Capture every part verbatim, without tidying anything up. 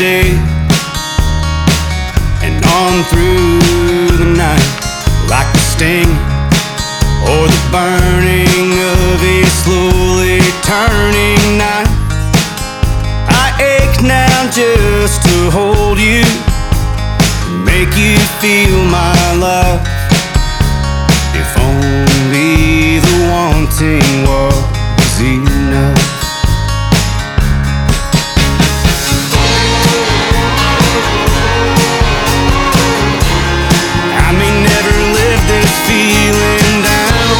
day and on through the night, like the sting or the burning of a slowly turning knife. I ache now just to hold you, make you feel my love. If only the wanting was enough. I may never live this feeling down.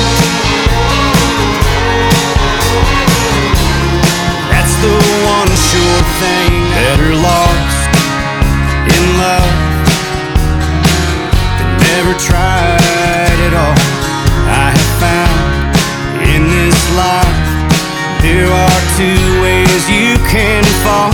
That's the one sure thing. Better lost in love than never tried at all. I have found in this life there are two ways you can fall.